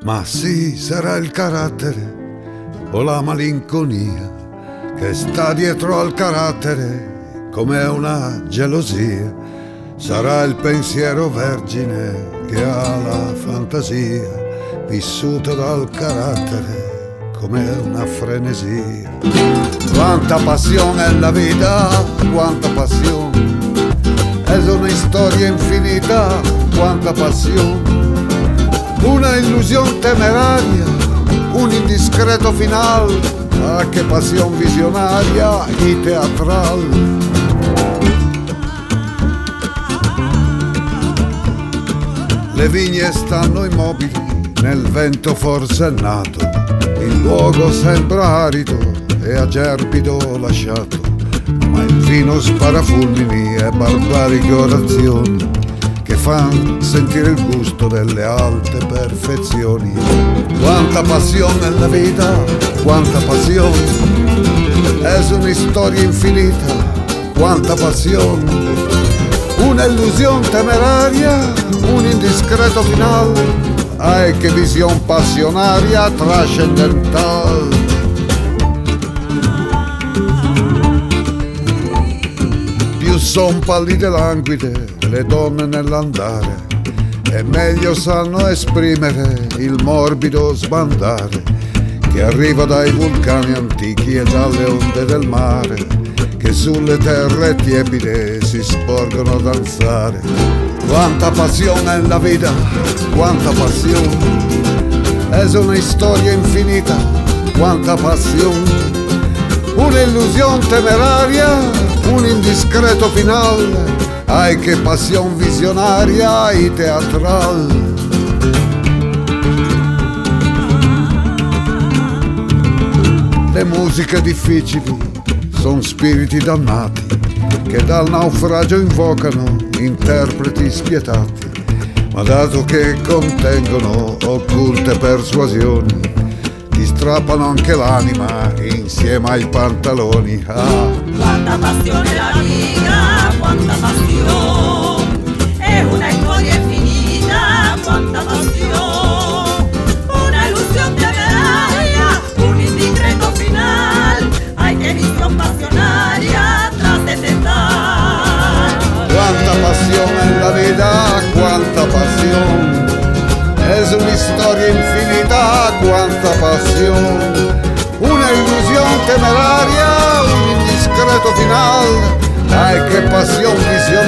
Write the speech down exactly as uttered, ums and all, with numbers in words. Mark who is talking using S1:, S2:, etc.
S1: Ma sì, sarà il carattere o la malinconia che sta dietro al carattere come una gelosia. Sarà il pensiero vergine che ha la fantasia, vissuto dal carattere come una frenesia. Quanta passione è la vita, quanta passione, è una storia infinita, quanta passione. Una illusione temeraria, un indiscreto final, ah che passion visionaria e teatral. Le vigne stanno immobili, nel vento forsennato, il luogo sembra arido e acerbido lasciato, ma il vino spara fulmini e barbariche orazioni che fan sentire il gusto delle alte perfezioni. Quanta passione nella vita, quanta passione, è una storia infinita, quanta passione, un'illusione temeraria, un indiscreto final, ah che visione passionaria trascendental. Più son pallide languide le donne nell'andare, e meglio sanno esprimere il morbido sbandare che arriva dai vulcani antichi e dalle onde del mare, che sulle terre tiepide si sporgono a danzare. Quanta passione nella vita, quanta passione, è una storia infinita, quanta passione, un'illusione temeraria, un indiscreto final, ai che passion visionaria e teatral. Le musiche difficili son spiriti dannati che dal naufragio invocano interpreti spietati, ma dato che contengono occulte persuasioni, ti strappano anche l'anima insieme ai pantaloni. Ah.
S2: Quanta passione la vita, quanta passione, è una storia infinita, quanta passione, una illusione temeraria, un indiscreto final, ai che visione passionaria trascendental.
S1: Quanta passione nella vita, quanta passione, è una storia infinita, quanta passione, una illusione temeraria, un indiscreto final, ai che passion visionaria